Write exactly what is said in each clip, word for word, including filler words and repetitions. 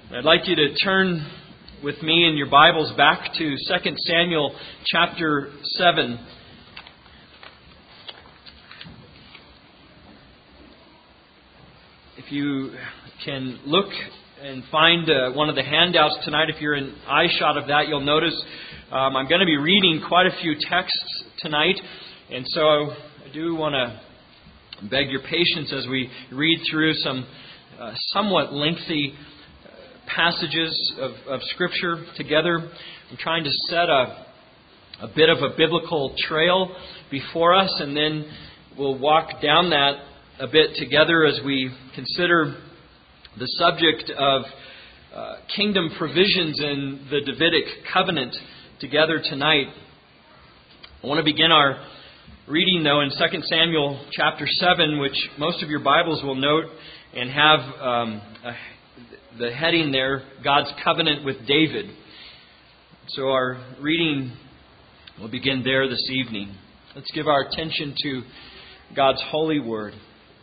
I'd like you to turn with me in your Bibles back to Second Samuel chapter seven. If you can look and find uh, one of the handouts tonight, if you're in eyeshot of that, you'll notice um, I'm going to be reading quite a few texts tonight. And so I do want to beg your patience as we read through some uh, somewhat lengthy passages of, of Scripture together. I'm trying to set a, a bit of a biblical trail before us, and then we'll walk down that a bit together as we consider the subject of uh, kingdom provisions in the Davidic covenant together tonight. I want to begin our reading, though, in Second Samuel chapter seven, which most of your Bibles will note and have um, a the heading there, God's covenant with David. So our reading will begin there this evening. Let's give our attention to God's holy word.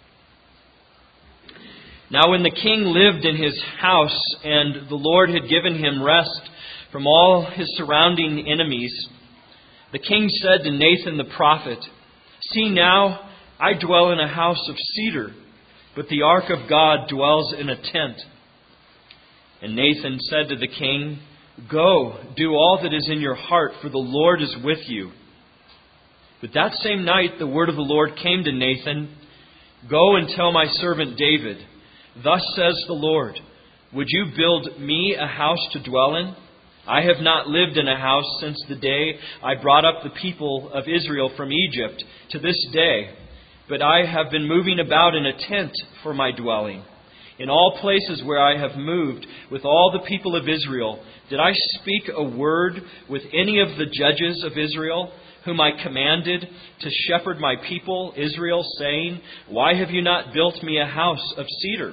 Now when the king lived in his house, and the Lord had given him rest from all his surrounding enemies, the king said to Nathan the prophet, "See now, I dwell in a house of cedar, but the ark of God dwells in a tent." And Nathan said to the king, "Go, do all that is in your heart, for the Lord is with you." But that same night the word of the Lord came to Nathan, "Go and tell my servant David, thus says the Lord, would you build me a house to dwell in? I have not lived in a house since the day I brought up the people of Israel from Egypt to this day, but I have been moving about in a tent for my dwelling. In all places where I have moved with all the people of Israel, did I speak a word with any of the judges of Israel, whom I commanded to shepherd my people Israel, saying, why have you not built me a house of cedar?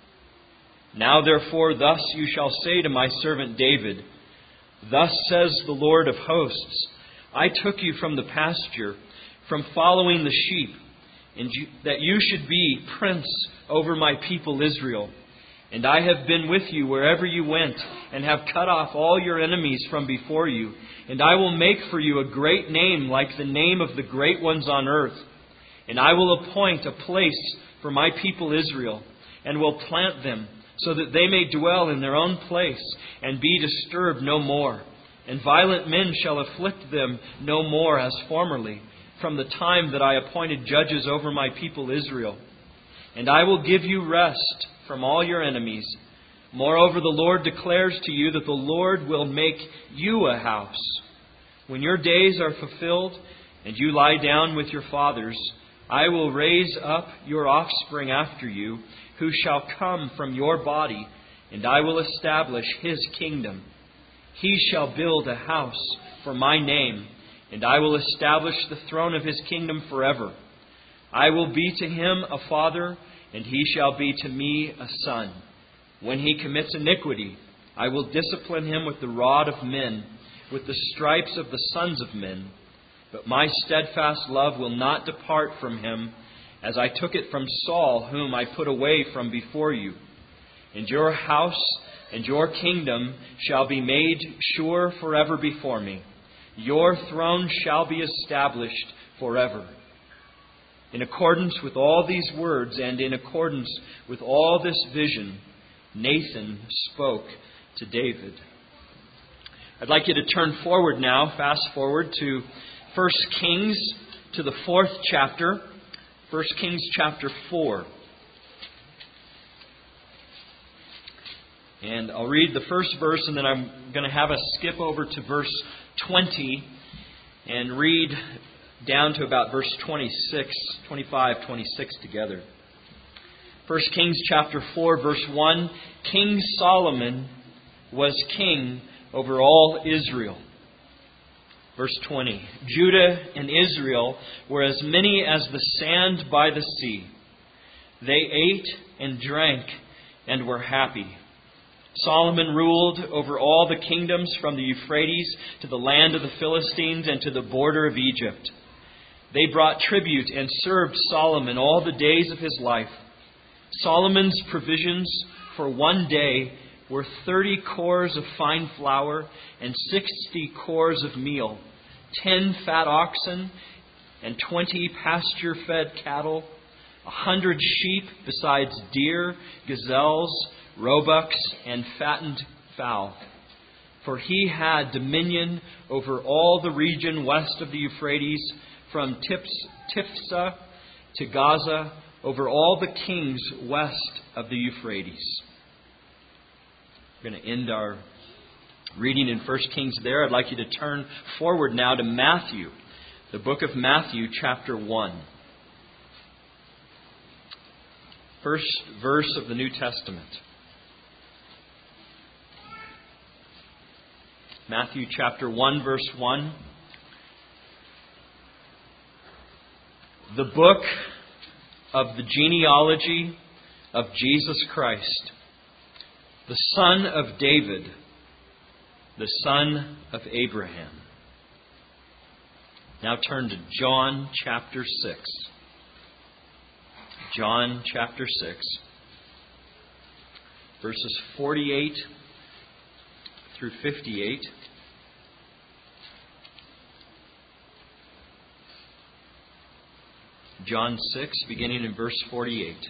Now therefore thus you shall say to my servant David, thus says the Lord of hosts, I took you from the pasture, from following the sheep, and you, that you should be prince over my people Israel. And I have been with you wherever you went, and have cut off all your enemies from before you. And I will make for you a great name like the name of the great ones on earth. And I will appoint a place for my people Israel, and will plant them, so that they may dwell in their own place, and be disturbed no more. And violent men shall afflict them no more as formerly, from the time that I appointed judges over my people Israel. And I will give you rest from all your enemies. Moreover, the Lord declares to you that the Lord will make you a house. When your days are fulfilled, and you lie down with your fathers, I will raise up your offspring after you, who shall come from your body, and I will establish his kingdom. He shall build a house for my name, and I will establish the throne of his kingdom forever. I will be to him a father, and he shall be to me a son. When he commits iniquity, I will discipline him with the rod of men, with the stripes of the sons of men. But my steadfast love will not depart from him, as I took it from Saul, whom I put away from before you. And your house and your kingdom shall be made sure forever before me. Your throne shall be established forever." In accordance with all these words and in accordance with all this vision, Nathan spoke to David. I'd like you to turn forward now, fast forward to First Kings, to the fourth chapter. First Kings chapter four. And I'll read the first verse, and then I'm going to have us skip over to verse twenty and read down to about verse twenty-six, twenty-five, twenty-six together. First Kings chapter four, verse one. King Solomon was king over all Israel. Verse twenty. Judah and Israel were as many as the sand by the sea. They ate and drank and were happy. Solomon ruled over all the kingdoms from the Euphrates to the land of the Philistines and to the border of Egypt. They brought tribute and served Solomon all the days of his life. Solomon's provisions for one day were thirty cores of fine flour and sixty cores of meal, ten fat oxen and twenty pasture-fed cattle, a hundred sheep besides deer, gazelles, roebucks, and fattened fowl. For he had dominion over all the region west of the Euphrates, from Tiphsah to Gaza, over all the kings west of the Euphrates. We're going to end our reading in First Kings there. I'd like you to turn forward now to Matthew, the book of Matthew, chapter one. First verse of the New Testament. Matthew chapter one, verse one. The book of the genealogy of Jesus Christ, the son of David, the son of Abraham. Now turn to John chapter six. John chapter six, verses forty-eight through fifty-eight. John six, beginning in verse forty-eight.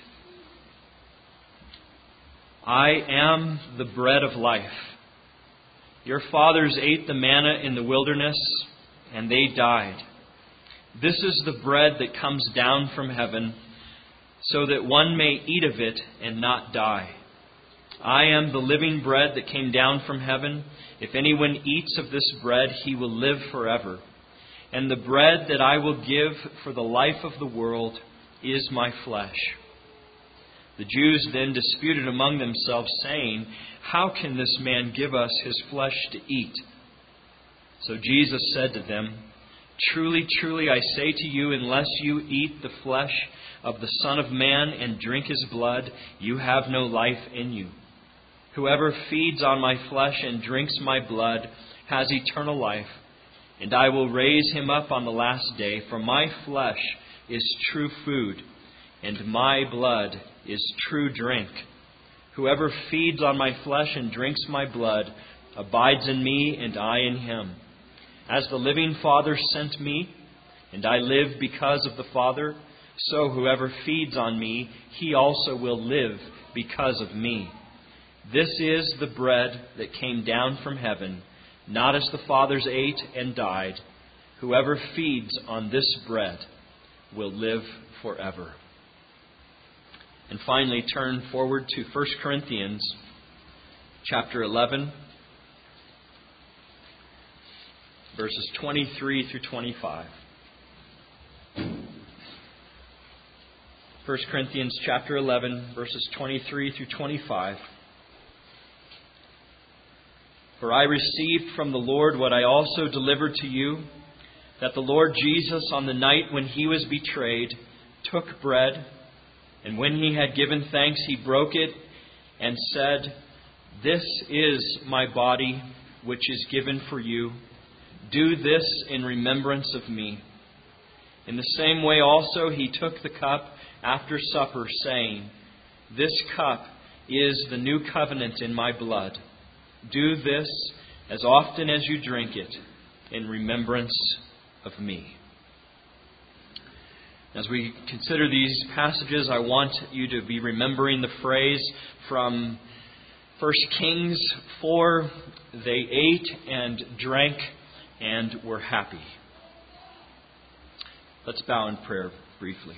I am the bread of life. Your fathers ate the manna in the wilderness, and they died. This is the bread that comes down from heaven, so that one may eat of it and not die. I am the living bread that came down from heaven. If anyone eats of this bread, he will live forever. And the bread that I will give for the life of the world is my flesh. The Jews then disputed among themselves, saying, How can this man give us his flesh to eat? So Jesus said to them, Truly, truly, I say to you, unless you eat the flesh of the Son of Man and drink his blood, you have no life in you. Whoever feeds on my flesh and drinks my blood has eternal life, and I will raise him up on the last day. For my flesh is true food, and my blood is true drink. Whoever feeds on my flesh and drinks my blood abides in me, and I in him. As the living Father sent me, and I live because of the Father, so whoever feeds on me, he also will live because of me. This is the bread that came down from heaven, not as the fathers ate and died. Whoever feeds on this bread will live forever. And finally, turn forward to First Corinthians chapter eleven, verses twenty-three through twenty-five. First Corinthians chapter eleven, verses twenty-three through twenty-five. For I received from the Lord what I also delivered to you, that the Lord Jesus, on the night when he was betrayed, took bread, and when he had given thanks, he broke it and said, This is my body, which is given for you. Do this in remembrance of me. In the same way also he took the cup after supper, saying, This cup is the new covenant in my blood. Do this as often as you drink it in remembrance of me. As we consider these passages, I want you to be remembering the phrase from First Kings four, they ate and drank and were happy. Let's bow in prayer briefly.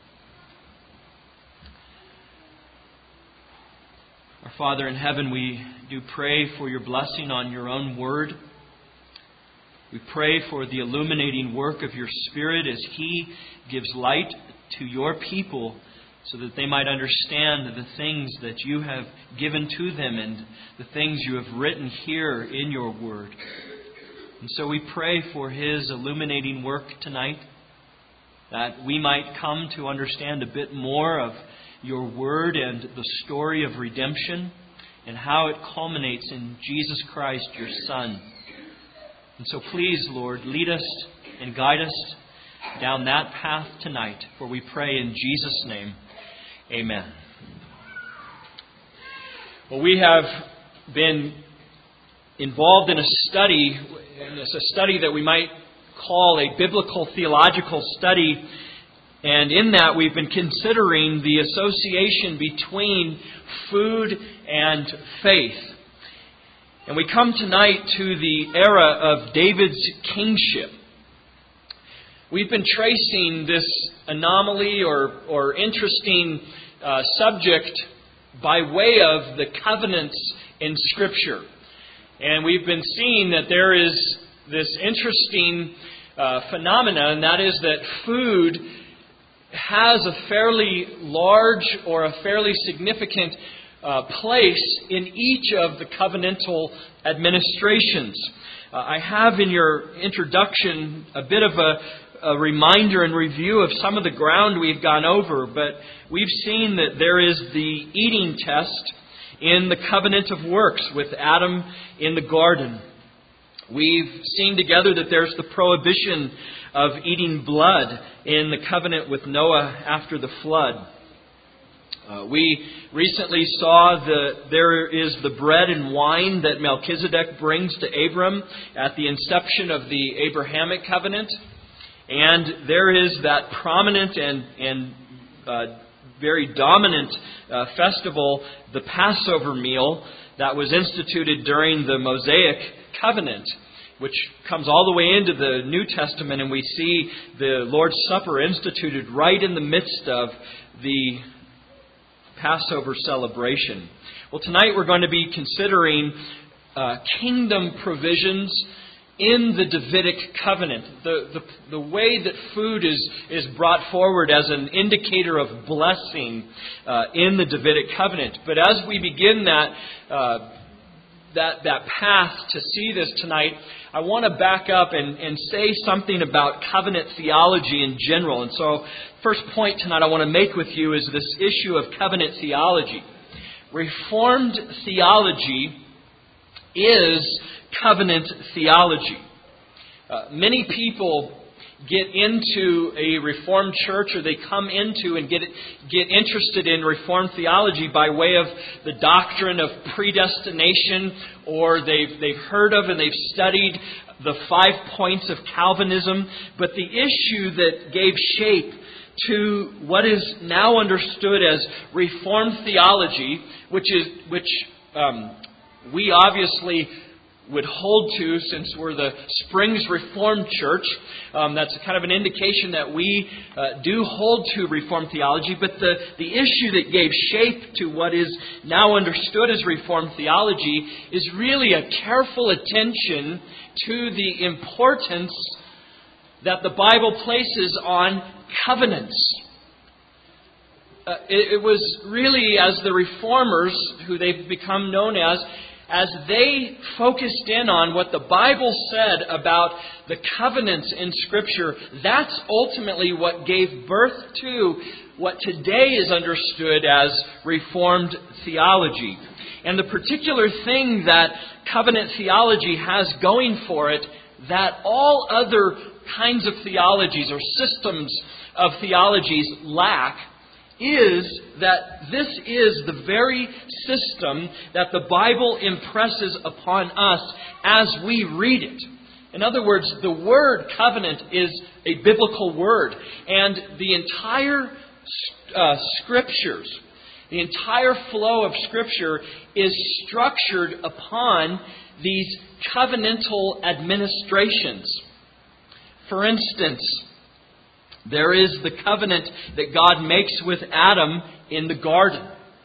Our Father in heaven, we do pray for your blessing on your own word. We pray for the illuminating work of your Spirit as He gives light to your people so that they might understand the things that you have given to them and the things you have written here in your word. And so we pray for His illuminating work tonight, that we might come to understand a bit more of your word and the story of redemption and how it culminates in Jesus Christ, your Son. And so please, Lord, lead us and guide us down that path tonight, for we pray in Jesus' name. Amen. Well, we have been involved in a study, and it's a study that we might call a biblical theological study. And in that, we've been considering the association between food and faith. And we come tonight to the era of David's kingship. We've been tracing this anomaly or, or interesting uh, subject by way of the covenants in Scripture. And we've been seeing that there is this interesting uh, phenomena, and that is that food has a fairly large or a fairly significant uh, place in each of the covenantal administrations. Uh, I have in your introduction a bit of a, a reminder and review of some of the ground we've gone over, but we've seen that there is the eating test in the covenant of works with Adam in the garden. We've seen together that there's the prohibition of eating blood in the covenant with Noah after the flood. Uh, we recently saw the there is the bread and wine that Melchizedek brings to Abram at the inception of the Abrahamic covenant. And there is that prominent and, and uh, very dominant uh, festival, the Passover meal, that was instituted during the Mosaic covenant, which comes all the way into the New Testament, and we see the Lord's Supper instituted right in the midst of the Passover celebration. Well, tonight we're going to be considering uh, kingdom provisions in the Davidic covenant. The, the, the way that food is, is brought forward as an indicator of blessing uh, in the Davidic covenant. But as we begin that uh, that that path to see this tonight, I want to back up and, and say something about covenant theology in general. And so, first point tonight I want to make with you is this issue of covenant theology. Reformed theology is covenant theology. Uh, many people get into a Reformed church, or they come into and get get interested in Reformed theology by way of the doctrine of predestination, or they've they've heard of and they've studied the five points of Calvinism. But the issue that gave shape to what is now understood as Reformed theology, which is which um, we obviously would hold to since we're the Springs Reformed Church. Um, that's kind of an indication that we uh, do hold to Reformed theology. But the, the issue that gave shape to what is now understood as Reformed theology is really a careful attention to the importance that the Bible places on covenants. Uh, it, it was really as the Reformers, who they've become known as, as they focused in on what the Bible said about the covenants in Scripture, that's ultimately what gave birth to what today is understood as Reformed theology. And the particular thing that covenant theology has going for it that all other kinds of theologies or systems of theologies lack is that this is the very system that the Bible impresses upon us as we read it. In other words, the word covenant is a biblical word, and the entire uh, Scriptures, the entire flow of Scripture is structured upon these covenantal administrations. For instance, there is the covenant that God makes with Adam in the garden.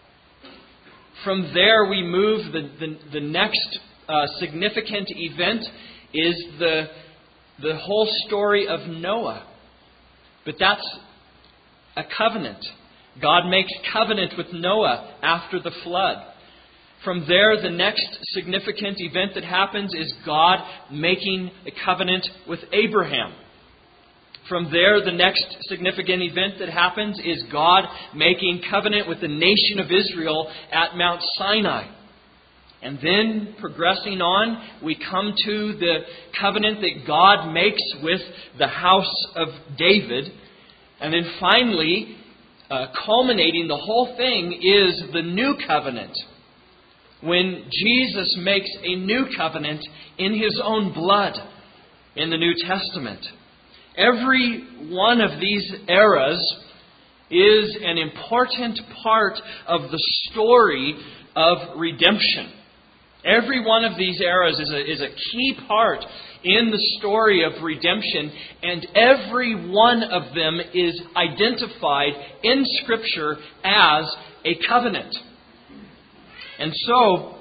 From there we move, the, the, the next uh, significant event is the, the whole story of Noah. But that's a covenant. God makes covenant with Noah after the flood. From there, the next significant event that happens is God making a covenant with Abraham. From there, the next significant event that happens is God making covenant with the nation of Israel at Mount Sinai. And then, progressing on, we come to the covenant that God makes with the house of David. And then finally, uh, culminating the whole thing is the new covenant, when Jesus makes a new covenant in His own blood in the New Testament. Every one of these eras is an important part of the story of redemption. Every one of these eras is a, is a key part in the story of redemption, and every one of them is identified in Scripture as a covenant. And so,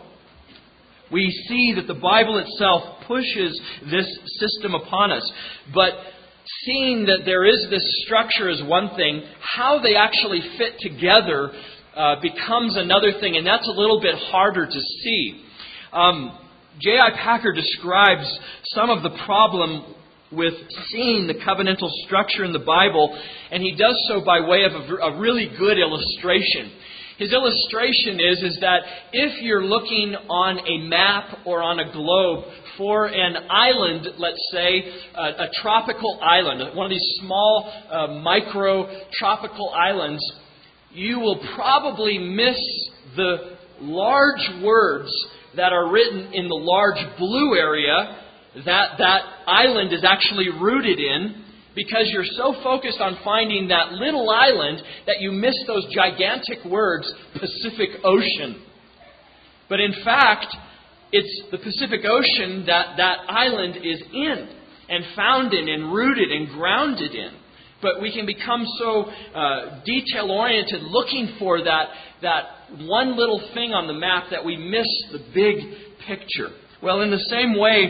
we see that the Bible itself pushes this system upon us. But seeing that there is this structure is one thing, how they actually fit together uh, becomes another thing, and that's a little bit harder to see. Um, J I Packer describes some of the problem with seeing the covenantal structure in the Bible, and he does so by way of a, a really good illustration. His illustration is, is that if you're looking on a map or on a globe for an island, let's say, a, a tropical island, one of these small uh, micro-tropical islands, you will probably miss the large words that are written in the large blue area that that island is actually rooted in, because you're so focused on finding that little island that you miss those gigantic words, Pacific Ocean. But in fact, it's the Pacific Ocean that that island is in and found in and rooted and grounded in. But we can become so uh, detail-oriented looking for that, that one little thing on the map that we miss the big picture. Well, in the same way,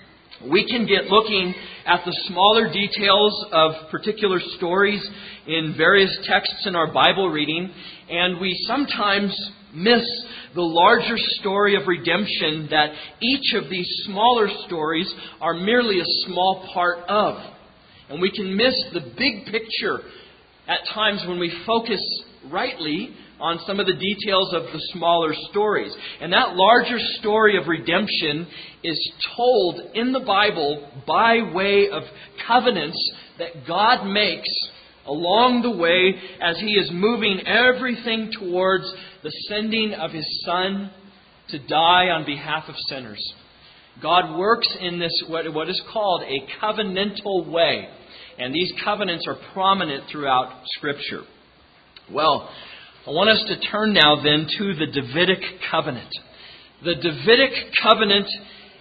we can get looking at the smaller details of particular stories in various texts in our Bible reading, and we sometimes miss the larger story of redemption that each of these smaller stories are merely a small part of. And we can miss the big picture at times when we focus rightly on some of the details of the smaller stories. And that larger story of redemption is told in the Bible by way of covenants that God makes along the way as He is moving everything towards the sending of His Son to die on behalf of sinners. God works in this, what is called a covenantal way. And these covenants are prominent throughout Scripture. Well, I want us to turn now then to the Davidic covenant. The Davidic covenant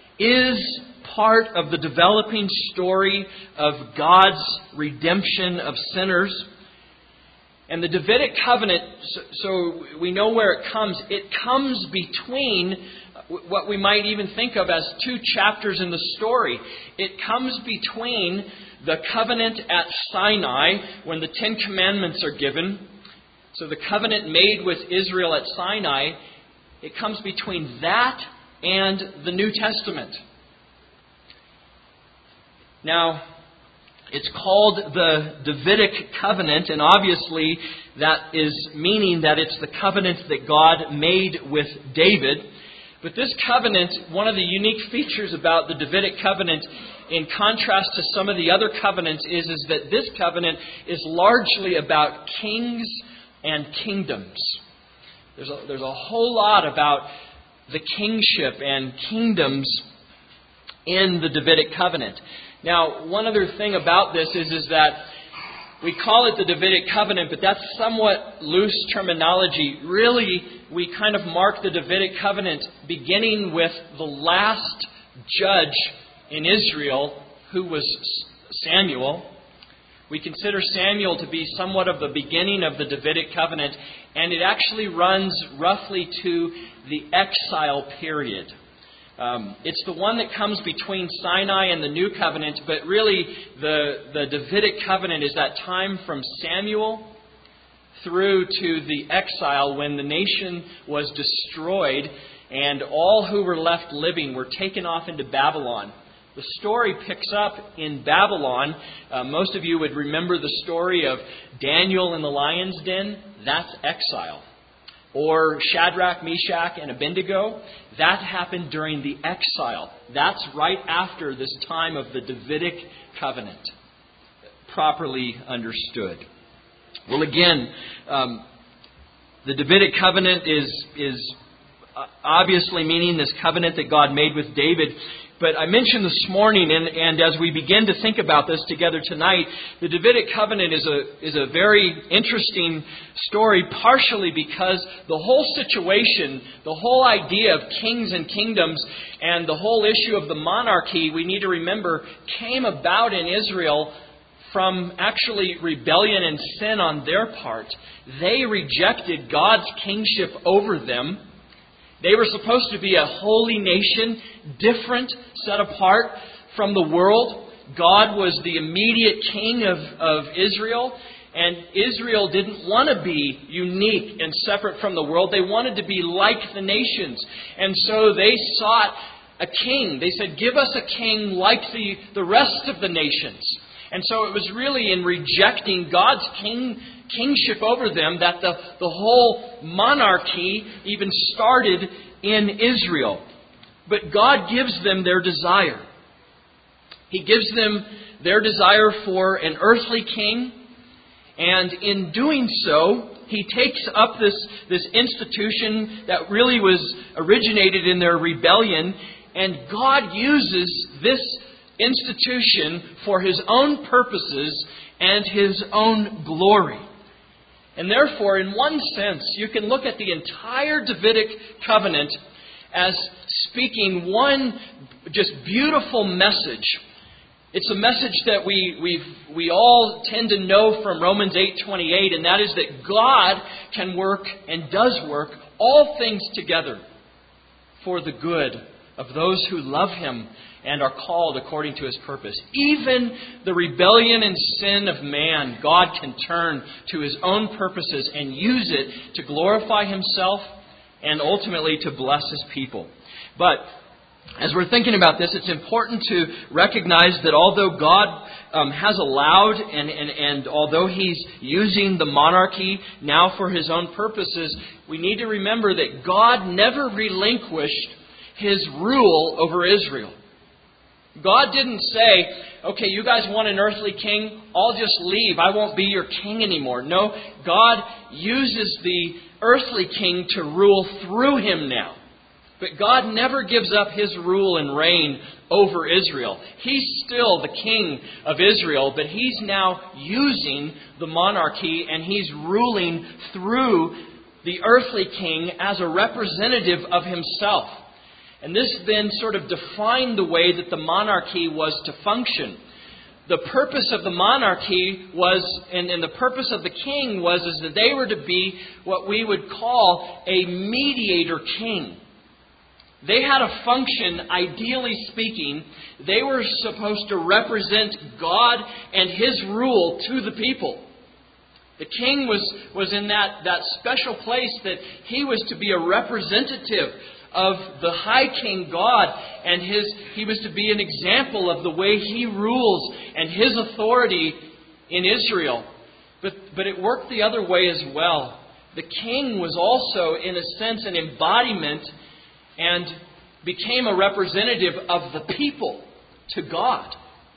is part of the developing story of God's redemption of sinners. And the Davidic covenant, so, so we know where it comes. It comes between what we might even think of as two chapters in the story. It comes between the covenant at Sinai, when the Ten Commandments are given. So the covenant made with Israel at Sinai, it comes between that and the New Testament. Now, it's called the Davidic covenant, and obviously that is meaning that it's the covenant that God made with David. But this covenant, one of the unique features about the Davidic covenant, in contrast to some of the other covenants, is, is that this covenant is largely about kings and kingdoms. There's a, there's a whole lot about the kingship and kingdoms in the Davidic covenant. Now, one other thing about this is, is that we call it the Davidic covenant, but that's somewhat loose terminology. Really, we kind of mark the Davidic covenant beginning with the last judge in Israel, who was Samuel. We consider Samuel to be somewhat of the beginning of the Davidic covenant, and it actually runs roughly to the exile period. Um, it's the one that comes between Sinai and the New Covenant, but really the, the Davidic covenant is that time from Samuel through to the exile when the nation was destroyed and all who were left living were taken off into Babylon. The story picks up in Babylon. Uh, most of you would remember the story of Daniel in the lion's den. That's exile. Or Shadrach, Meshach, and Abednego. That happened during the exile. That's right after this time of the Davidic covenant, properly understood. Well, again, um, the Davidic covenant is is obviously meaning this covenant that God made with David. But I mentioned this morning, and, and as we begin to think about this together tonight, the Davidic covenant is a is a very interesting story, partially because the whole situation, the whole idea of kings and kingdoms, and the whole issue of the monarchy, we need to remember, came about in Israel from actually rebellion and sin on their part. They rejected God's kingship over them. They were supposed to be a holy nation, different, set apart from the world. God was the immediate king of, of Israel, and Israel didn't want to be unique and separate from the world. They wanted to be like the nations. And so they sought a king. They said, give us a king like the, the rest of the nations. And so it was really in rejecting God's king kingship over them that the, the whole monarchy even started in Israel. But God gives them their desire. He gives them their desire for an earthly king. And in doing so, He takes up this, this institution that really was originated in their rebellion. And God uses this institution for His own purposes and His own glory. And therefore, in one sense, you can look at the entire Davidic covenant as speaking one just beautiful message. It's a message that we we we all tend to know from Romans eight twenty-eight, and that is that God can work and does work all things together for the good of those who love Him and are called according to His purpose. Even the rebellion and sin of man, God can turn to His own purposes and use it to glorify Himself and ultimately to bless His people. But as we're thinking about this, it's important to recognize that although God um, has allowed and, and, and although He's using the monarchy now for His own purposes, we need to remember that God never relinquished His rule over Israel. God didn't say, okay, you guys want an earthly king? I'll just leave. I won't be your king anymore. No, God uses the earthly king to rule through him now. But God never gives up His rule and reign over Israel. He's still the king of Israel, but He's now using the monarchy and He's ruling through the earthly king as a representative of Himself. And this then sort of defined the way that the monarchy was to function. The purpose of the monarchy was, and, and the purpose of the king was, is that they were to be what we would call a mediator king. They had a function, ideally speaking. They were supposed to represent God and His rule to the people. The king was, was in that, that special place that he was to be a representative of the high king God, and his he was to be an example of the way He rules and His authority in Israel. But, but it worked the other way as well. The king was also, in a sense, an embodiment and became a representative of the people to God.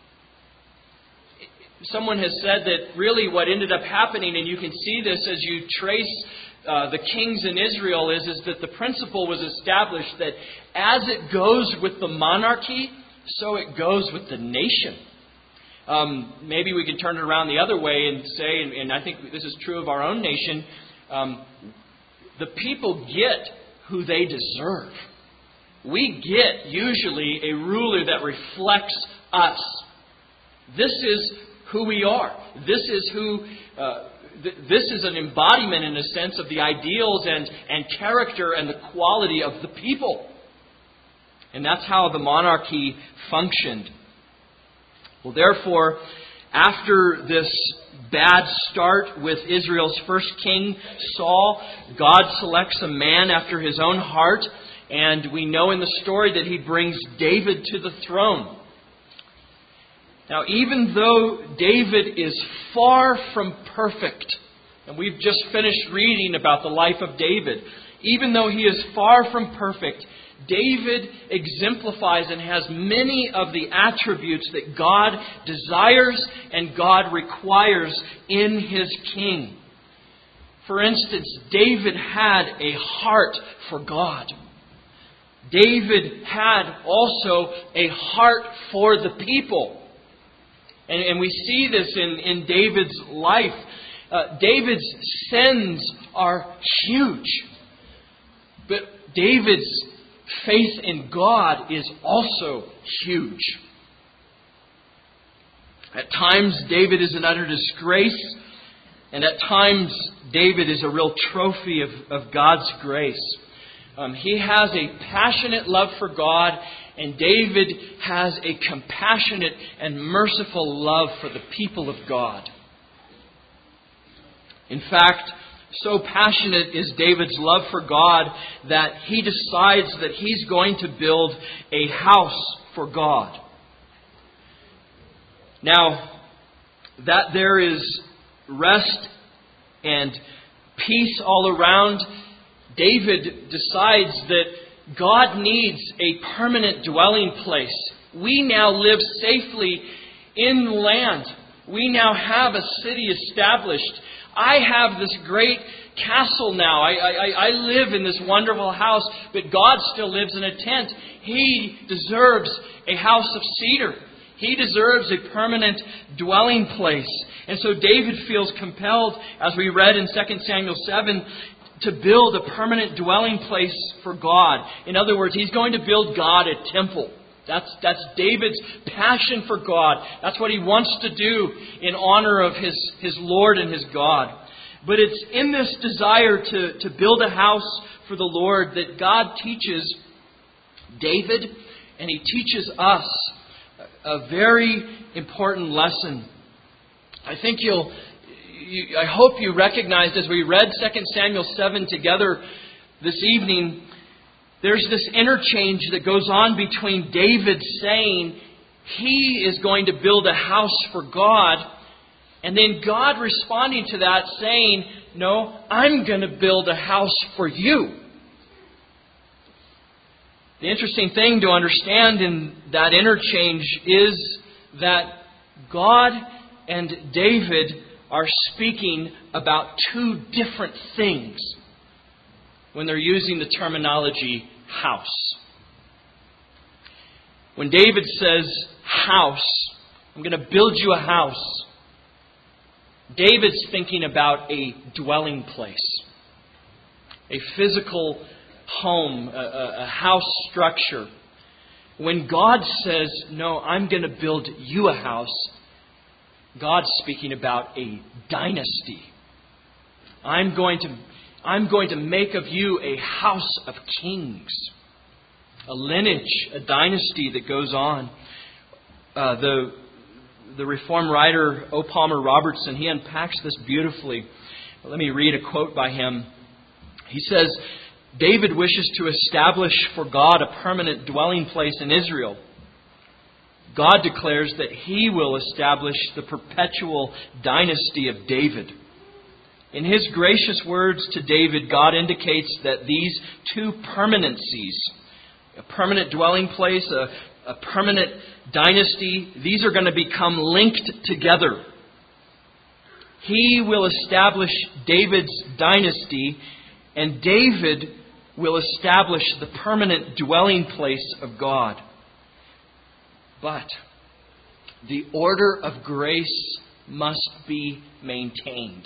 Someone has said that really what ended up happening, and you can see this as you trace uh, the kings in Israel, is, is that the principle was established that as it goes with the monarchy, so it goes with the nation. Um, maybe we can turn it around the other way and say, and, and I think this is true of our own nation, um, the people get who they deserve. We get usually a ruler that reflects us. This is who we are. This is who. Uh, th- this is an embodiment, in a sense, of the ideals and and character and the quality of the people. And that's how the monarchy functioned. Well, therefore, after this bad start with Israel's first king, Saul, God selects a man after His own heart. And we know in the story that He brings David to the throne. Now, even though David is far from perfect, and we've just finished reading about the life of David, even though he is far from perfect, David exemplifies and has many of the attributes that God desires and God requires in His king. For instance, David had a heart for God. David had also a heart for the people. And, and we see this in, in David's life. Uh, David's sins are huge. But David's faith in God is also huge. At times, David is an utter disgrace. And at times, David is a real trophy of, of God's grace. Um, he has a passionate love for God, and David has a compassionate and merciful love for the people of God. In fact, so passionate is David's love for God that he decides that he's going to build a house for God. Now, that there is rest and peace all around, David decides that God needs a permanent dwelling place. We now live safely in the land. We now have a city established. I have this great castle now. I, I, I live in this wonderful house, but God still lives in a tent. He deserves a house of cedar. He deserves a permanent dwelling place. And so David feels compelled, as we read in Second Samuel seven, to build a permanent dwelling place for God. In other words, he's going to build God a temple. That's, that's David's passion for God. That's what he wants to do in honor of his, his Lord and his God. But it's in this desire to, to build a house for the Lord that God teaches David, and he teaches us a very important lesson. I think you'll, you, I hope you recognized as we read Second Samuel seven together this evening, there's this interchange that goes on between David saying he is going to build a house for God, and then God responding to that saying, no, I'm going to build a house for you. The interesting thing to understand in that interchange is that God and David are speaking about two different things when they're using the terminology house. When David says house, I'm going to build you a house, David's thinking about a dwelling place, a physical home, a, a house structure. When God says, no, I'm going to build you a house, God's speaking about a dynasty. I'm going to, I'm going to make of you a house of kings, a lineage, a dynasty that goes on. Uh, the, the Reformed writer O. Palmer Robertson, he unpacks this beautifully. Let me read a quote by him. He says, David wishes to establish for God a permanent dwelling place in Israel. God declares that He will establish the perpetual dynasty of David. In His gracious words to David, God indicates that these two permanencies, a permanent dwelling place, a, a permanent dynasty, these are going to become linked together. He will establish David's dynasty, and David will establish the permanent dwelling place of God. But the order of grace must be maintained.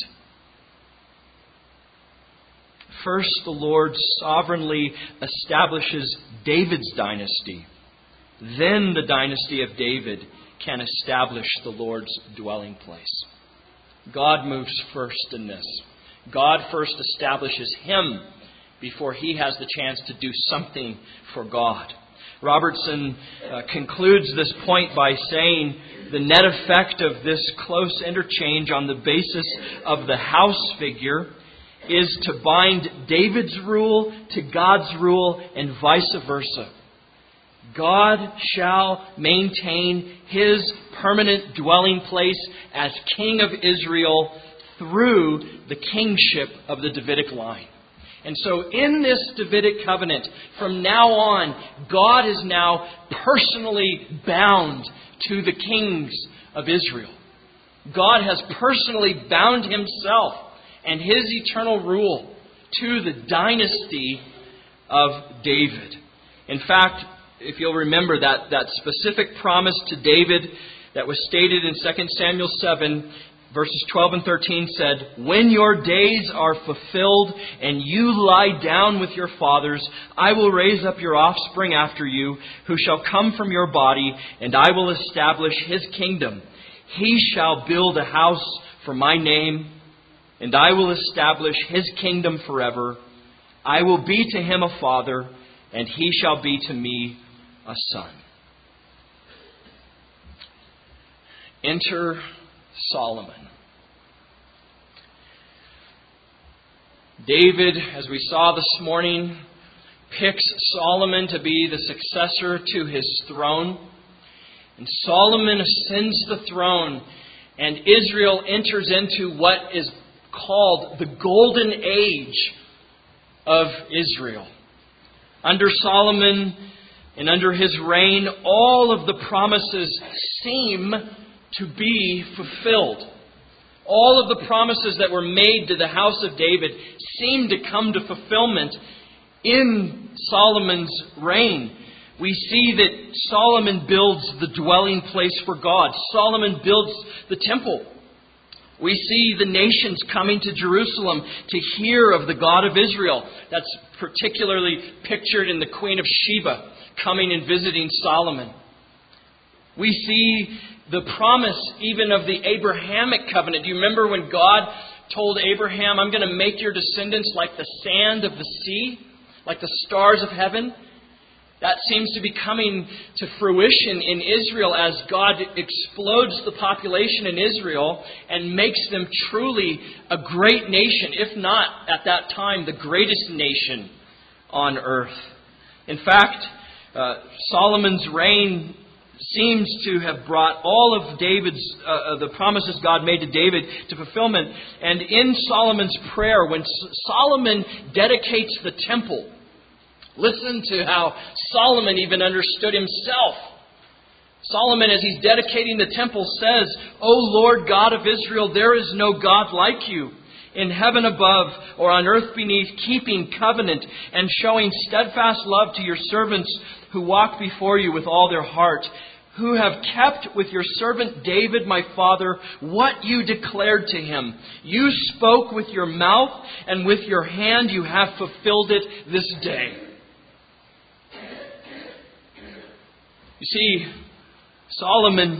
First, the Lord sovereignly establishes David's dynasty. Then the dynasty of David can establish the Lord's dwelling place. God moves first in this. God first establishes Him before He has the chance to do something for God. Robertson uh, concludes this point by saying the net effect of this close interchange on the basis of the house figure is to bind David's rule to God's rule and vice versa. God shall maintain His permanent dwelling place as King of Israel through the kingship of the Davidic line. And so in this Davidic covenant, from now on, God is now personally bound to the kings of Israel. God has personally bound Himself and His eternal rule to the dynasty of David. In fact, if you'll remember that, that specific promise to David that was stated in Second Samuel seven, verses twelve and thirteen said, "When your days are fulfilled and you lie down with your fathers, I will raise up your offspring after you, who shall come from your body, and I will establish his kingdom. He shall build a house for my name, and I will establish his kingdom forever. I will be to him a father, and he shall be to me a son." Enter Solomon. David, as we saw this morning, picks Solomon to be the successor to his throne. And Solomon ascends the throne, and Israel enters into what is called the golden age of Israel. Under Solomon and under his reign, all of the promises seem to be fulfilled. All of the promises that were made to the house of David seem to come to fulfillment in Solomon's reign. We see that Solomon builds the dwelling place for God. Solomon builds the temple. We see the nations coming to Jerusalem to hear of the God of Israel. That's particularly pictured in the Queen of Sheba coming and visiting Solomon. We see the promise even of the Abrahamic covenant. Do you remember when God told Abraham, "I'm going to make your descendants like the sand of the sea, like the stars of heaven"? That seems to be coming to fruition in Israel as God explodes the population in Israel and makes them truly a great nation, if not at that time the greatest nation on earth. In fact, uh, Solomon's reign seems to have brought all of David's, uh, the promises God made to David to fulfillment. And in Solomon's prayer, when Solomon dedicates the temple, listen to how Solomon even understood himself. Solomon, as he's dedicating the temple, says, "O Lord God of Israel, there is no God like you, in heaven above or on earth beneath, keeping covenant and showing steadfast love to your servants who walk before you with all their heart, who have kept with your servant David my father what you declared to him. You spoke with your mouth, and with your hand you have fulfilled it this day." You see, Solomon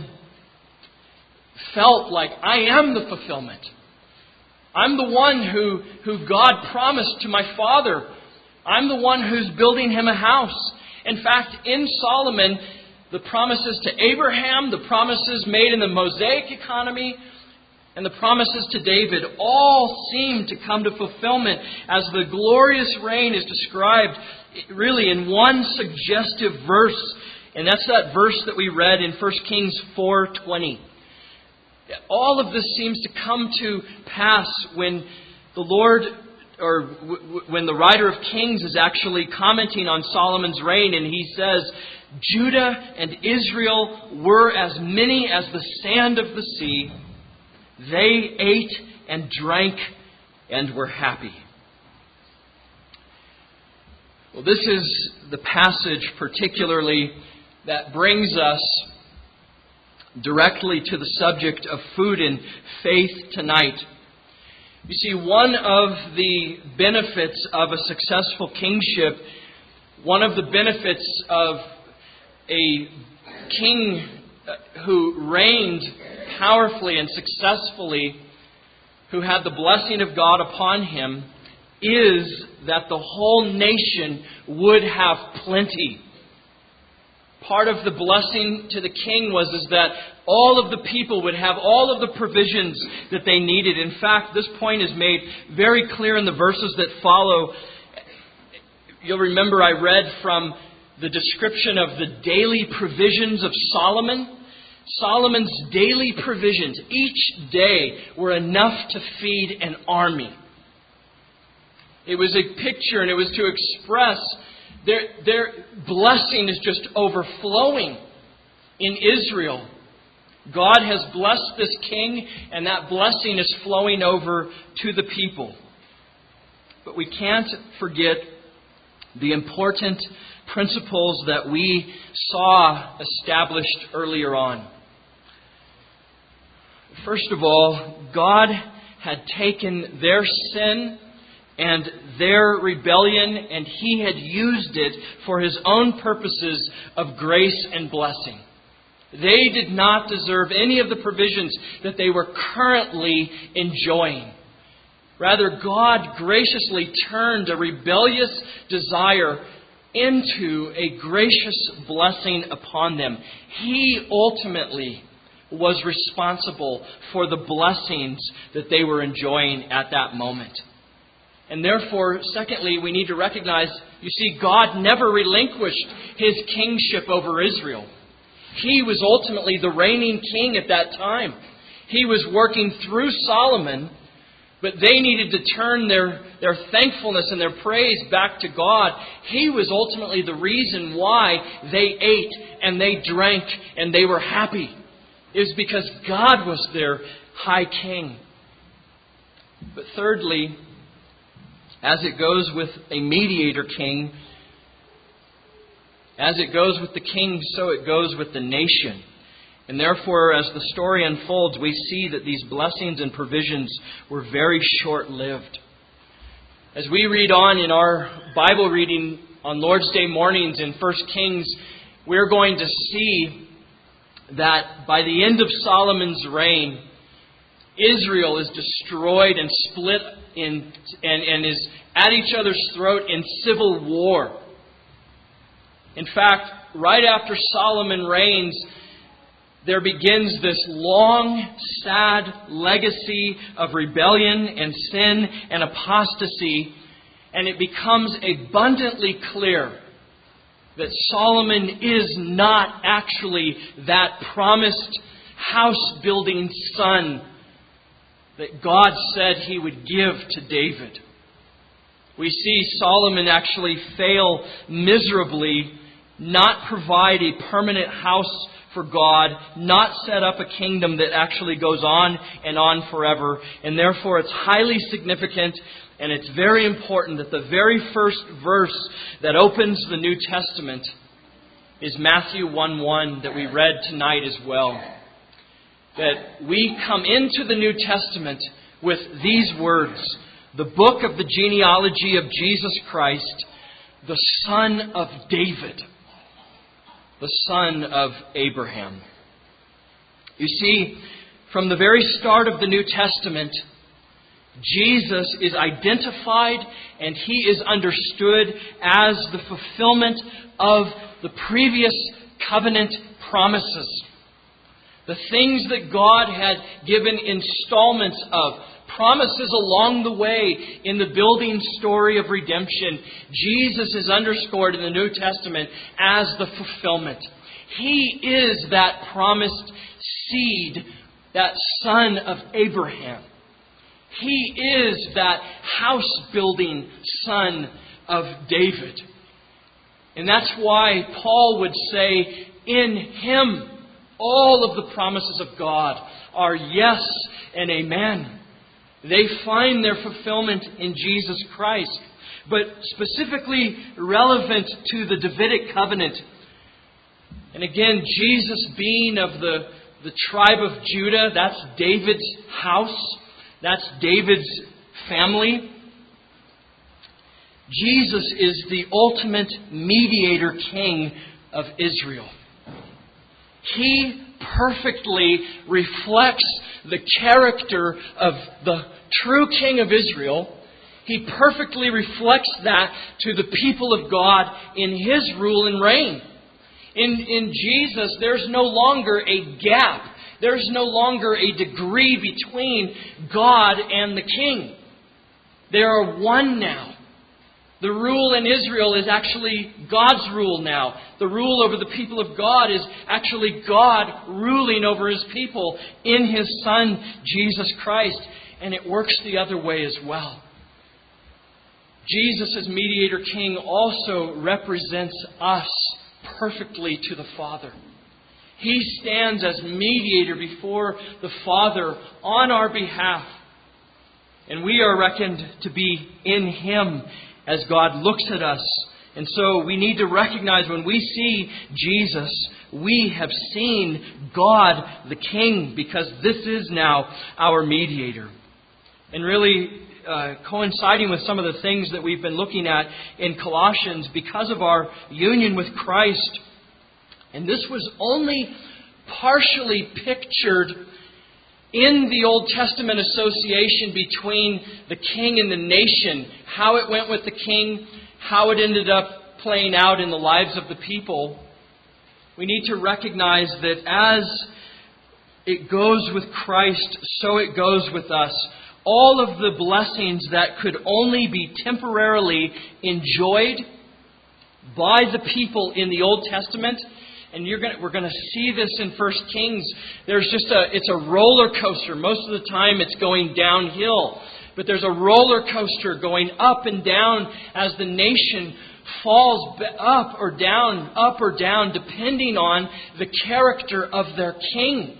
felt like, I am the fulfillment. I'm the one who, who God promised to my father. I'm the one who's building him a house. In fact, in Solomon, the promises to Abraham, the promises made in the Mosaic economy, and the promises to David all seem to come to fulfillment as the glorious reign is described really in one suggestive verse. And that's that verse that we read in First Kings four twenty. All of this seems to come to pass when the Lord, or w- when the writer of Kings is actually commenting on Solomon's reign, and he says, "Judah and Israel were as many as the sand of the sea. They ate and drank and were happy." Well, this is the passage particularly that brings us directly to the subject of food and faith tonight. You see, one of the benefits of a successful kingship, one of the benefits of a king who reigned powerfully and successfully, who had the blessing of God upon him, is that the whole nation would have plenty. Part of the blessing to the king was is that all of the people would have all of the provisions that they needed. In fact, this point is made very clear in the verses that follow. You'll remember I read from the description of the daily provisions of Solomon. Solomon's daily provisions each day were enough to feed an army. It was a picture, and it was to express Their, their blessing is just overflowing in Israel. God has blessed this king, and that blessing is flowing over to the people. But we can't forget the important principles that we saw established earlier on. First of all, God had taken their sin and their rebellion, and He had used it for His own purposes of grace and blessing. They did not deserve any of the provisions that they were currently enjoying. Rather, God graciously turned a rebellious desire into a gracious blessing upon them. He ultimately was responsible for the blessings that they were enjoying at that moment. And therefore, secondly, we need to recognize, you see, God never relinquished His kingship over Israel. He was ultimately the reigning king at that time. He was working through Solomon, but they needed to turn their, their thankfulness and their praise back to God. He was ultimately the reason why they ate and they drank and they were happy. It was because God was their high king. But thirdly, as it goes with a mediator king, as it goes with the king, so it goes with the nation. And therefore, as the story unfolds, we see that these blessings and provisions were very short-lived. As we read on in our Bible reading on Lord's Day mornings in First Kings, we're going to see that by the end of Solomon's reign, Israel is destroyed and split in, and, and is at each other's throat in civil war. In fact, right after Solomon reigns, there begins this long, sad legacy of rebellion and sin and apostasy, and it becomes abundantly clear that Solomon is not actually that promised house-building son that God said He would give to David. We see Solomon actually fail miserably, not provide a permanent house for God, not set up a kingdom that actually goes on and on forever. And therefore it's highly significant, and it's very important that the very first verse that opens the New Testament is Matthew one one that we read tonight as well. That we come into the New Testament with these words: the book of the genealogy of Jesus Christ, the son of David, the son of Abraham. You see, from the very start of the New Testament, Jesus is identified and He is understood as the fulfillment of the previous covenant promises. The things that God had given installments of, promises along the way in the building story of redemption, Jesus is underscored in the New Testament as the fulfillment. He is that promised seed, that son of Abraham. He is that house-building son of David. And that's why Paul would say, in Him all of the promises of God are yes and amen. They find their fulfillment in Jesus Christ. But specifically relevant to the Davidic covenant. And again, Jesus being of the, the tribe of Judah, that's David's house. That's David's family. Jesus is the ultimate mediator king of Israel. He perfectly reflects the character of the true King of Israel. He perfectly reflects that to the people of God in His rule and reign. In, in Jesus, there's no longer a gap. There's no longer a degree between God and the King. They are one now. The rule in Israel is actually God's rule now. The rule over the people of God is actually God ruling over His people in His Son, Jesus Christ. And it works the other way as well. Jesus as mediator king also represents us perfectly to the Father. He stands as mediator before the Father on our behalf. And we are reckoned to be in Him as God looks at us And so we need to recognize when we see Jesus, we have seen God the King, because this is now our mediator. And really uh, coinciding with some of the things that we've been looking at in Colossians, because of our union with Christ. And this was only partially pictured in the Old Testament association between the king and the nation, how it went with the king, how it ended up playing out in the lives of the people. We need to recognize that as it goes with Christ, so it goes with us. All of the blessings that could only be temporarily enjoyed by the people in the Old Testament, and you're going to, we're going to see this in First Kings. There's just a it's a roller coaster. Most of the time, it's going downhill. But there's a roller coaster going up and down as the nation falls up or down, up or down, depending on the character of their king.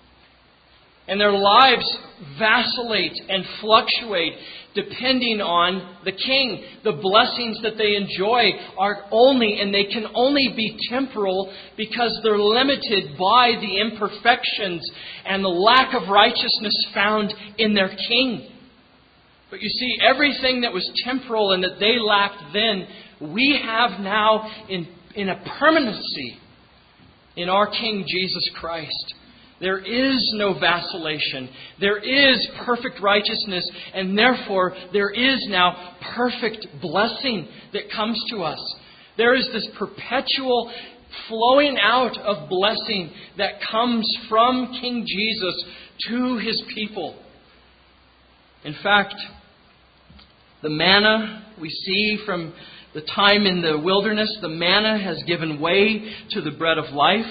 And their lives vacillate and fluctuate depending on the king. The blessings that they enjoy are only, and they can only be temporal, because they're limited by the imperfections and the lack of righteousness found in their king. But you see, everything that was temporal and that they lacked then, we have now in, in a permanency in our King Jesus Christ. There is no vacillation. There is perfect righteousness, and therefore there is now perfect blessing that comes to us. There is this perpetual flowing out of blessing that comes from King Jesus to His people. In fact, the manna we see from the time in the wilderness, the manna has given way to the bread of life.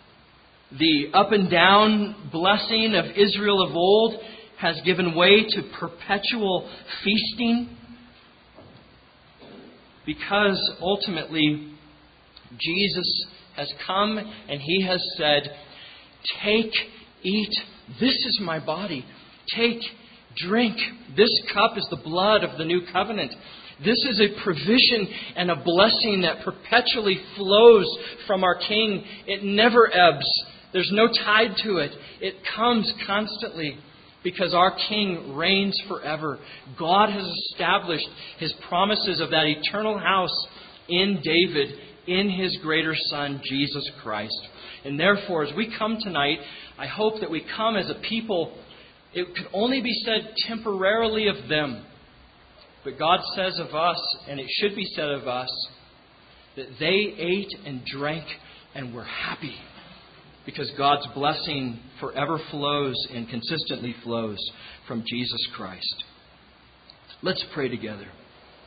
The up and down blessing of Israel of old has given way to perpetual feasting, because ultimately Jesus has come and He has said, "Take, eat, this is my body. Take, drink. This cup is the blood of the new covenant." This is a provision and a blessing that perpetually flows from our King. It never ebbs. There's no tide to it. It comes constantly because our King reigns forever. God has established His promises of that eternal house in David, in His greater Son, Jesus Christ. And therefore, as we come tonight, I hope that we come as a people. It could only be said temporarily of them. But God says of us, and it should be said of us, that they ate and drank and were happy, because God's blessing forever flows and consistently flows from Jesus Christ. Let's pray together.